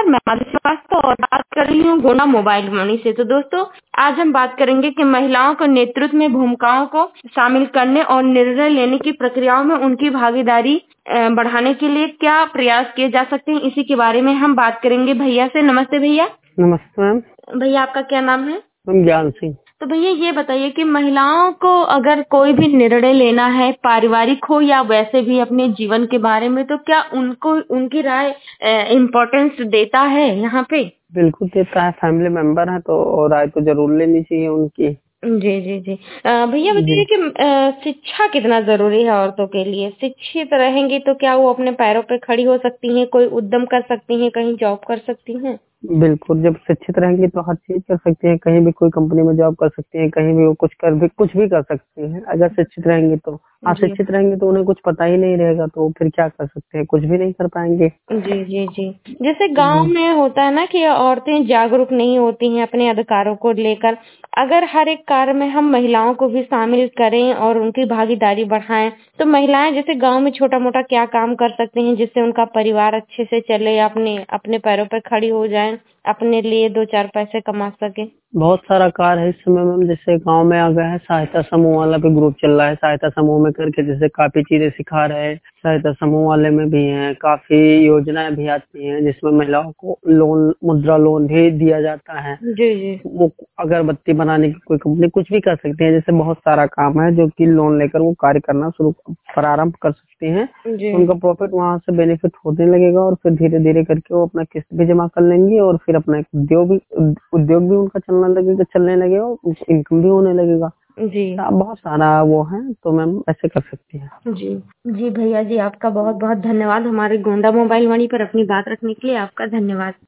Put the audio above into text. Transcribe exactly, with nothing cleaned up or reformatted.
मैं माधुरी श्रीवास्तव और बात कर रही हूँ गोंडा मोबाइल मनी से। तो दोस्तों, आज हम बात करेंगे कि महिलाओं को नेतृत्व में भूमिकाओं को शामिल करने और निर्णय लेने की प्रक्रियाओं में उनकी भागीदारी बढ़ाने के लिए क्या प्रयास किए जा सकते हैं, इसी के बारे में हम बात करेंगे भैया से। नमस्ते भैया। नमस्ते मैम। भैया, आपका क्या नाम है? मैम ज्ञान सिंह। तो भैया ये बताइए कि महिलाओं को अगर कोई भी निर्णय लेना है, पारिवारिक हो या वैसे भी अपने जीवन के बारे में, तो क्या उनको उनकी राय इम्पोर्टेंस देता है यहाँ पे? बिल्कुल देता है, फैमिली मेंबर है तो राय तो जरूर लेनी चाहिए उनकी। जी जी जी भैया बताइए कि अ, शिक्षा कितना जरूरी है औरतों के लिए? शिक्षित रहेंगी तो क्या वो अपने पैरों पे खड़ी हो सकती हैं, कोई उद्यम कर सकती हैं, कहीं जॉब कर सकती हैं? बिल्कुल, जब शिक्षित रहेंगी तो हर चीज कर सकती हैं, कहीं भी कोई कंपनी में जॉब कर सकती हैं, कहीं भी वो कुछ कर भी कुछ भी कर सकती हैं अगर शिक्षित रहेंगी तो। अशिक्षित रहेंगी तो उन्हें कुछ पता ही नहीं रहेगा, तो फिर क्या कर सकते हैं, कुछ भी नहीं कर पाएंगे। जी जी जी जैसे गांव में होता है ना कि औरतें जागरूक नहीं होती हैं अपने अधिकारों को लेकर। अगर हर एक कार्य में हम महिलाओं को भी शामिल करें और उनकी भागीदारी बढ़ाएं, तो महिलाएं जैसे गांव में छोटा मोटा क्या काम कर सकती हैं जिससे उनका परिवार अच्छे से चले, अपने अपने पैरों पर खड़ी हो जाएं, अपने लिए दो चार पैसे कमा सके? बहुत सारा कार्य है इस समय मैम। जैसे गांव में आ गया है सहायता समूह वाला भी ग्रुप चल रहा है, सहायता समूह में करके जैसे काफी चीजें सिखा रहे हैं। सहायता समूह वाले में भी हैं, काफी योजनाएं भी आती हैं जिसमें महिलाओं को लोन, मुद्रा लोन भी दिया जाता है। जी जी वो अगरबत्ती बनाने की कोई कंपनी कुछ भी कर सकती है, जैसे बहुत सारा काम है जो कि लोन लेकर वो कार्य करना शुरू प्रारंभ कर सकती हैं। जी उनका प्रॉफिट वहां से बेनिफिट होने लगेगा और फिर धीरे धीरे करके वो अपना किस्त भी जमा कर लेंगी और फिर अपना एक उद्योग भी उद्योग भी उनका चलने लगेगा चलने लगेगा और इनकम भी होने लगेगा। जी बहुत सारा वो है, तो मैम ऐसे कर सकती है। जी जी भैया जी, आपका बहुत बहुत धन्यवाद हमारे गोंडा मोबाइल वाणी पर अपनी बात रखने के लिए। आपका धन्यवाद।